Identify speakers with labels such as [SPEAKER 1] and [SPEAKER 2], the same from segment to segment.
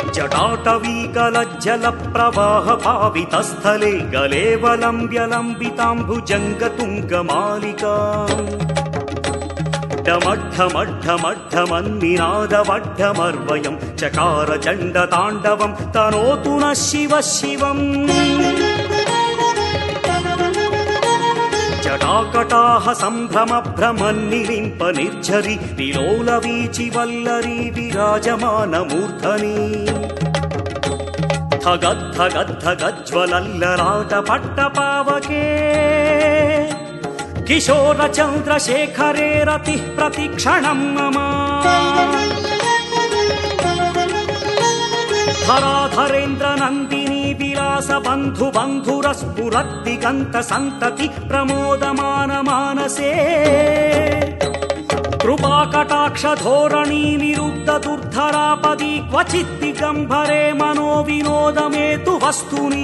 [SPEAKER 1] जटाटवीकलज्जलप्रवाहपावितस्थले गलेवलम्ब्यलम्बिताम्बुजङ्गतुङ्गमालिकाम् डमड्ढमड्ढमड्ढमन्निनादवड्ढमर्वयं चकार चण्डताण्डवं तनोतु नः शिवः शिवम् जटाकटाह सम्भ्रमभ्रमन्निलिम्प निर्झरि विलोलवीचिवल्लरी विराजमानमूर्धनि धगद्धगद्धगज्ज्वलल्ललाटपट्टपावके किशोरचन्द्रशेखरे रतिः प्रतिक्षणं मम धराधरेन्द्रनन्दिनी विलासबन्धुबन्धुरस्फुरद्दिगन्तसन्तति प्रमोदमानमानसे कृपाकटाक्षधोरणी निरुद्धदुर्धरापदी क्वचित् दिगम्बरे मनोविनोदमेतु वस्तुनि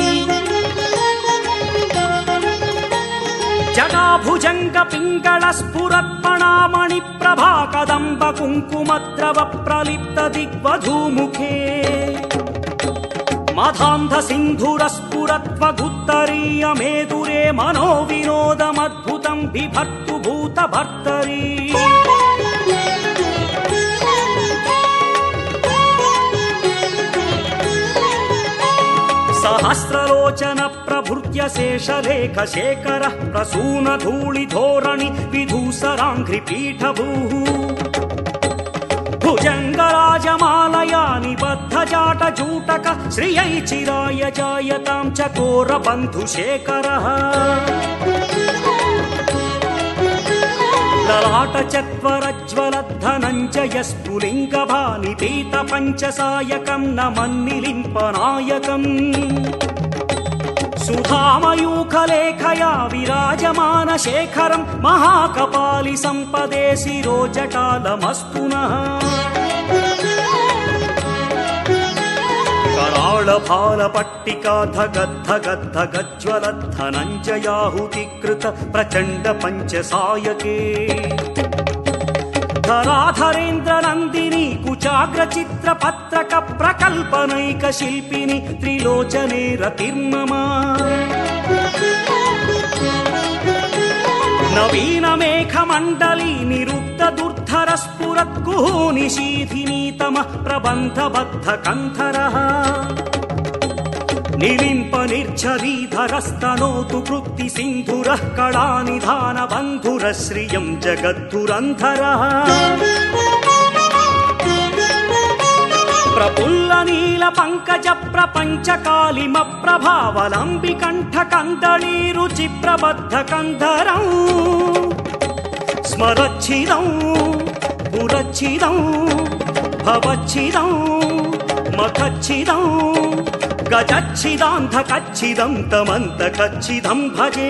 [SPEAKER 1] जटाभुजङ्ग पिङ्गलस्फुरत्पणामणि प्रभा कदम्ब कुङ्कुमद्रव प्रलिप्त दिग्वधूमुखे मधान्ध सिन्धुरस्फुरत्वगुत्तरीय मेदुरे मनोविनोदमद्भुतं बिभर्तु भूतभर्तरी सहस्रलोचन प्रभृत्य शेषलेख शेखरः प्रसून धूलिधोरणि विधूसराङ्घ्रिपीठभूः भुजङ्गराजमालया निबद्धजाटजूटक श्रियै चिराय जायतां चकोरबन्धुशेखरः ललाटचत्वरज्वलद्धनञ्जयस्फुलिङ्गभानिपीतपञ्चसायकं नमन्निलिम्पनायकम् सुधामयूखलेखया विराजमानशेखरं महाकपालि सम्पदे शिरोजटालमस्तु नः कराळभालपट्टिका धगद्धगद्धगज्ज्वलद्धनञ्जयाहुतिकृत प्रचण्ड पञ्चसायके धराधरेन्द्रनन्दिनी कुचाग्रचित्रपत्रक प्रकल्पनैक शिल्पिनि त्रिलोचने रतिर्मम नवीन मेघमण्डली निरुद्ध दुर्धर स्फुरत्कुः निशीथिनीतमः प्रबन्धबद्ध कन्धरः निलिम्प निर्झरीधरस्तनोतु कृत्ति सिन्धुरः कलानिधान बन्धुरः श्रियं जगद्धुरन्धरः प्रफुल्ल नील पंकज प्रपंच कालिम प्रभावलंबि कंठ कंदली रुचि प्रबद्ध कंधरं स्मरच्छिदं पुरच्छिदं भवच्छिदं मखच्छिदं गजच्छिदान्धकच्छिदं तमन्तकच्छिदं भजे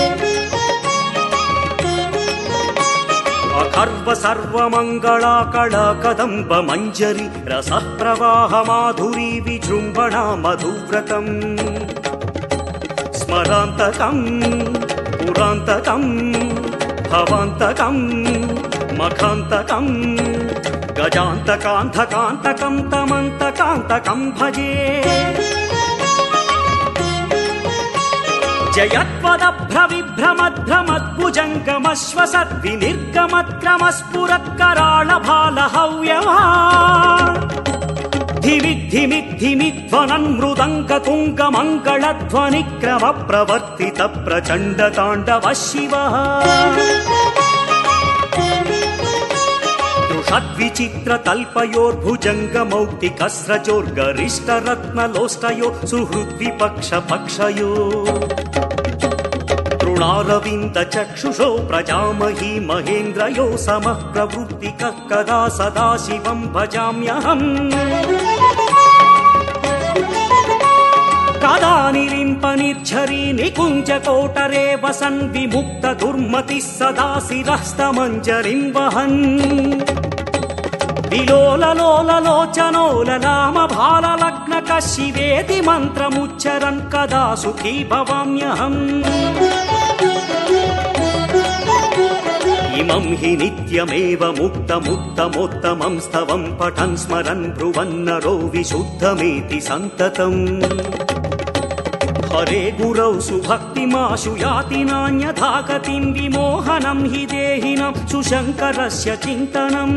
[SPEAKER 1] अखर्व सर्वमंगला कला कदम्ब मंजरी रसः प्रवाह माधुरी विजृंभणा मधुव्रतम् स्मरान्तकं पुरान्तकं भवान्तकं मखान्तकं गजान्तकान्धकान्तकं तमन्तकान्तकं भजे जयत्वदभ्रविभ्रमध्रमद्भुजङ्गमश्वसद्विनिर्गमत्क्रमस्फुरत्कराळभालहव्यवा धिविद्धिमिद्धिमिध्वनन्मृदङ्गतुङ्गमङ्गलध्वनिक्रमप्रवर्तित प्रचण्डताण्डवः शिवः दृषद्विचित्रतल्पयोर्भुजङ्गमौक्तिकस्रजोर्गरिष्ठरत्नलोष्टयो सुहृद्विपक्षपक्षयो तृणारविन्दचक्षुषो प्रजामही महेन्द्रयो समः प्रवृत्तिकः कदा सदा शिवं भजाम्यहम् कदा निलिम्प निर्झरी निकुञ्जकोटरे वसन् विमुक्त दुर्मतिः सदा शिरस्तमञ्जरिं वहन् विलोललोललोचनोललाम भाललग्नक शिवेति मन्त्रमुच्चरन् कदा सुखी भवाम्यहम् इमं हि नित्यमेव मुक्तमुत्तमोत्तमं स्तवं पठन् स्मरन् ब्रुवन्नरो विशुद्धमेति सन्ततम् हरे गुरौ सुभक्तिमाशु याति नान्यथा गतिं विमोहनं हि देहिनं सुशङ्करस्य चिन्तनम्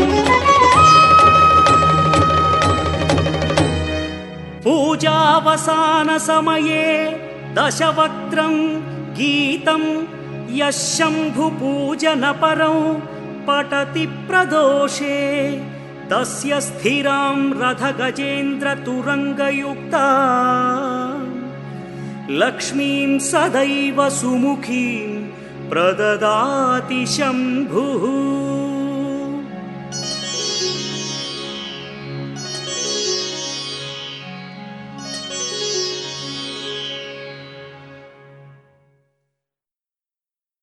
[SPEAKER 1] पूजावसानसमये दशवक्त्रं गीतं यः शम्भुपूजनपरं पठति प्रदोषे तस्य स्थिरां रथगजेन्द्रतुरङ्गयुक्ता लक्ष्मीं सदैव सुमुखीं प्रददाति शम्भुः।